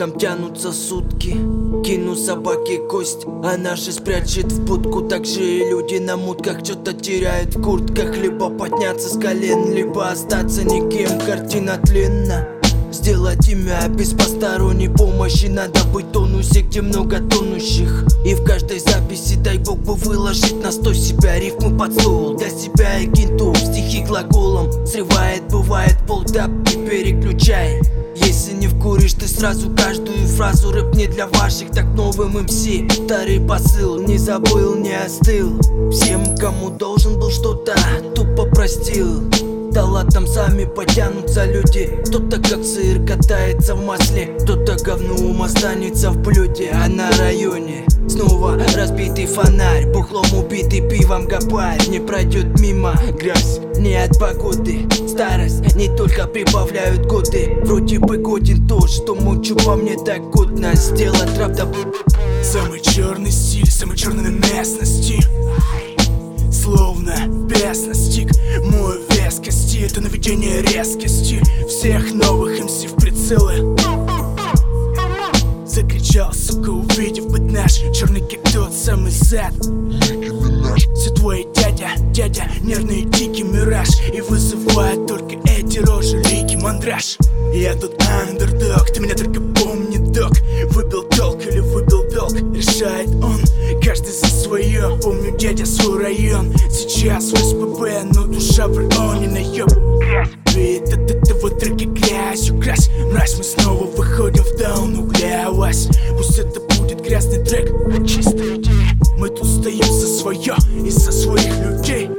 там тянутся сутки. Кину собаке кость, она же спрячет в будку. Также и люди на мутках что-то теряют в куртках. Либо подняться с колен, либо остаться никем. Картина длинна. Сделать имя без посторонней помощи. Надо быть в тонусе, где много тонущих. И в каждой записи дай бог бы выложить на 100 себя. Рифмы под стол, для себя и гинту. Стихи глаголом срывает, бывает полтап и переключай. Если не вкуришь ты сразу каждую фразу. Рэп не для ваших, так новым МС. Старый посыл не забыл, не остыл. Всем, кому должен был что-то, тупо простил. Да ладно, сами потянутся люди. Кто-то как сыр катается в масле, кто-то говном останется в блюде. А на районе снова разбитый фонарь, бухлом убитый, пивом гопарь. Не пройдет мимо грязь, не от погоды. Старость не только прибавляют годы. Вроде бы годен то, что мучу по мне так годно сделать, правда. Самый черный стиль, самый черный на местности. Словно без настиг мой вескости. Это наведение резкости всех новых МС в прицелы. Закричал, сука, увидев быть наш черный как тот самый зад. Все твой дядя, нервный дикий мираж. И вызывает только эти рожи, лики, мандраж. Я тут андердог, ты меня только помни, док. Выбил толк или выбил долг, решает он, каждый за свое. Помню, дядя, свой район. Сейчас в СПБ, но душа в районе наеб. Вид от этого трека грязью крась. Мразь, мы снова выходим в даун угля вас. Пусть это будет грязный трек, а чистая идея. Мы тут стоим за свое и за своих людей.